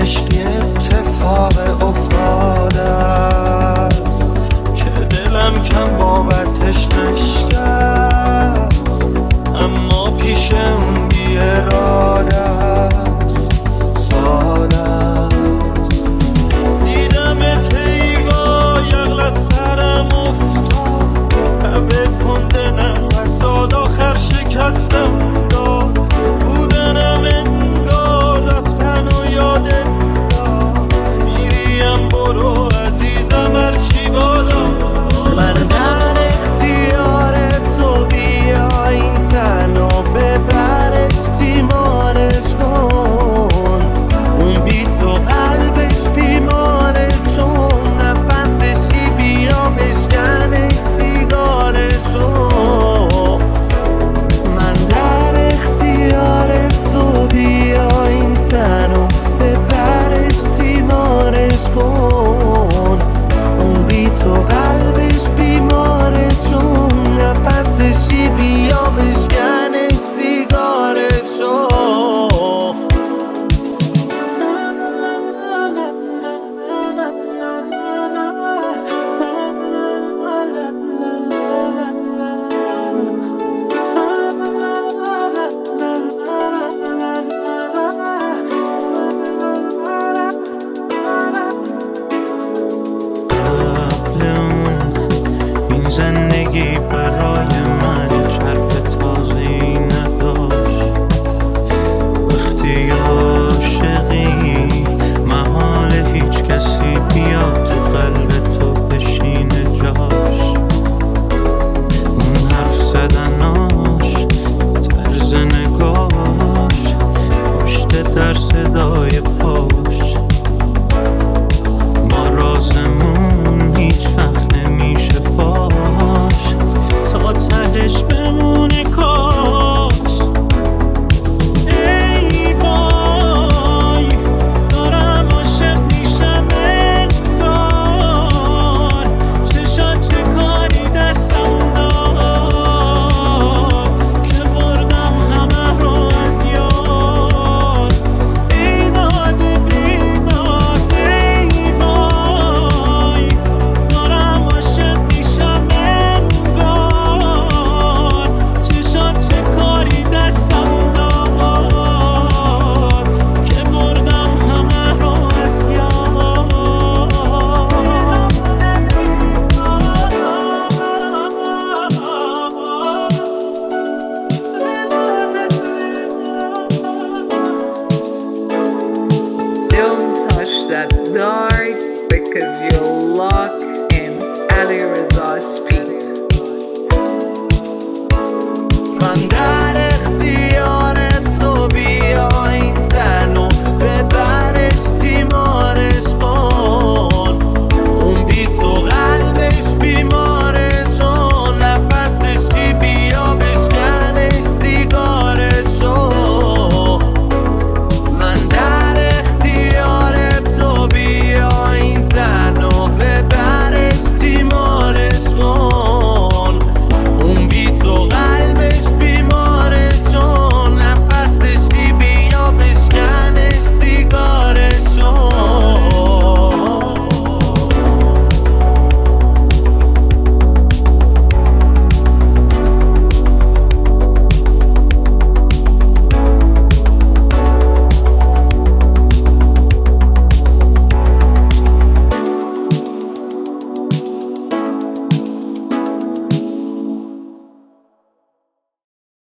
عشقی اتفاق افتاده است که دلم کم باورش نشکست، اما پیش اون بی اراده است. سال است دیدمت هیوا یغل از سرم افتاد، لبه کنده نفس آخر شکستم داد. بودنم انگار رفتن و یادت داد، میریم برو عزیزم هرچی بادا. من در اختیار تو، بیا این تنو ببرش تیمارش کن. اون بی تو قلبش بیماره، چون نفسشی بیا بشکنش سیگارشو. من در اختیار تو، بیا این تنو ببرش تیمارش کن. اون بی تو قلبش بیماره، چون نفسشی بیا بشکنش سیگارشو. زندگی برای من هیچ حرف تازه‌ای نداشت. وقتی عاشقی محال هیچ کسی بیاد تو قلب تو بشینه جاش. اون حرف زدناش، طرز نگاش، پشت در صدای پاش، ما رازمون هیچ وقت نمیشه فاش، تا تهش بمونه کاش. ای وای دارم عاشق میشم انگار، چشات چه کاری دستم داد که بردم همه رو از یاد. بیداد بیداد ای وای دارم عاشق میشم انگار، چشات چه کاری دستم داد که بردم همه رو از یاد. Don't touch that dark because you'll lock in Ali Reza's speed. من در